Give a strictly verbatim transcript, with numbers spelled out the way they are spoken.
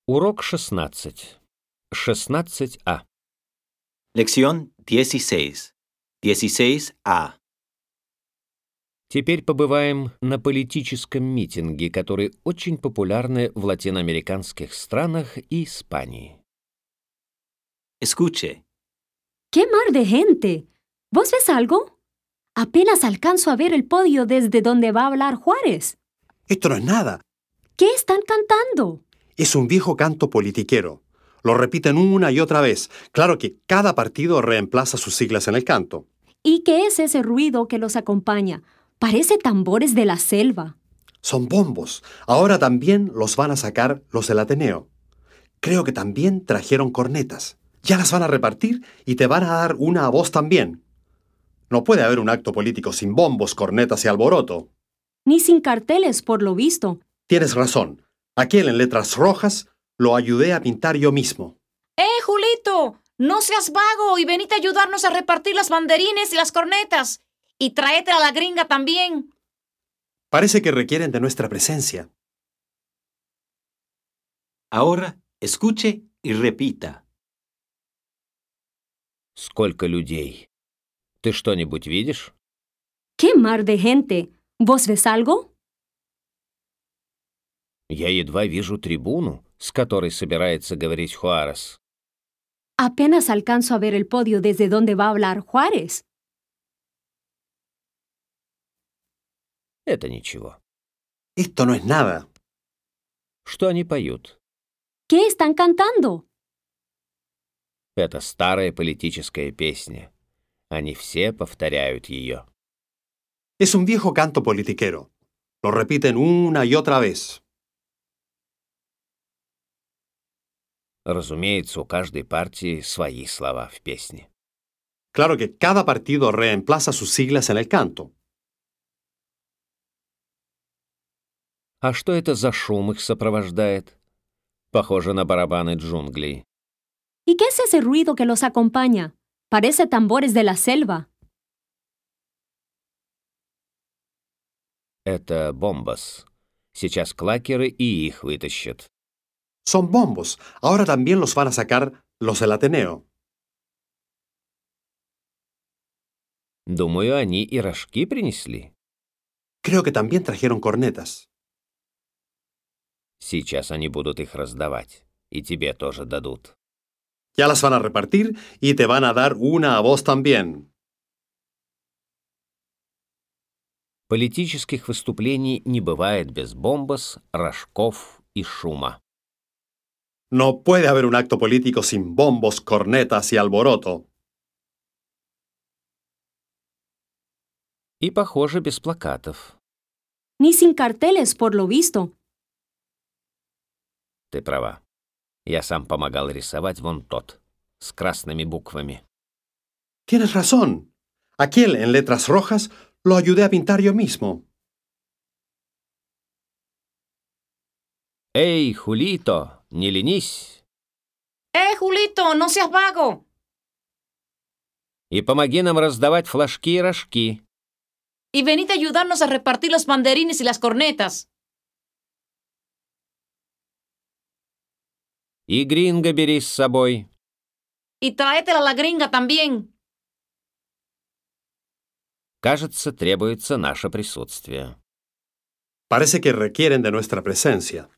Урок шестнадцать. шестнадцать А. Lección dieciséis. dieciséis A. Теперь побываем на политическом митинге, который очень популярны в латиноамериканских странах и Испании. Escuche. ¡Qué mar de gente! ¿Vos ves algo? Apenas alcanzo a ver el podio desde donde va a hablar Juárez. Esto no es nada. ¿Qué están cantando? Es un viejo canto politiquero. Lo repiten una y otra vez. Claro que cada partido reemplaza sus siglas en el canto. ¿Y qué es ese ruido que los acompaña? Parece tambores de la selva. Son bombos. Ahora también los van a sacar los del Ateneo. Creo que también trajeron cornetas. Ya las van a repartir y te van a dar una a vos también. No puede haber un acto político sin bombos, cornetas y alboroto. Ni sin carteles, por lo visto. Tienes razón. Aquel en letras rojas lo ayudé a pintar yo mismo. ¡Eh, Julito! No seas vago y venite a ayudarnos a repartir las banderines y las cornetas. Y tráete a la gringa también. Parece que requieren de nuestra presencia. Ahora escuche y repita. Сколько людей. Ты что-нибудь видишь? ¡Qué mar de gente! ¿Vos ves algo? Я едва вижу трибуну, с которой собирается говорить Хуарес. Apenas alcanzo a ver el podio desde donde va a hablar Juárez. Это ничего. Esto no es nada. Что они поют? ¿Qué están cantando? Это старая политическая песня. Они все повторяют ее. Es un viejo canto politiquero. Lo repiten una y otra vez. Разумеется, у каждой партии свои слова в песне. Claro que cada partido reemplaza sus siglas en el canto. А что это за шум их сопровождает? Похоже на барабаны джунглей. ¿Y qué es ese ruido que los acompaña? Parece tambores de la selva. Это бомбас. Сейчас клакеры и их вытащат. Son bombos. Ahora también los van a sacar los del Ateneo. Думаю, они и рожки принесли. Creo que también trajeron cornetas. Сейчас они будут их раздавать. И тебе тоже дадут. Ya las van a repartir y te van a dar una a vos también. Политических выступлений не бывает без бомбас, рожков и шума. No puede haber un acto político sin bombos, cornetas y alboroto. И, похоже, без плакатов. Ni sin carteles, por lo visto. Ты права. Я сам помогал рисовать вон тот, с красными буквами. Tienes razón. Aquel en letras rojas lo ayudé a pintar yo mismo. Эй, Хулито, не ленись. ¡Eh, Julito! No seas vago. И помоги нам раздавать флажки и рожки. Y venite a ayudarnos a repartir los banderines y las cornetas. И гринго бери с собой. Y tráetela a la gringa también. Кажется, требуется наше присутствие. Parece que requieren de nuestra presencia.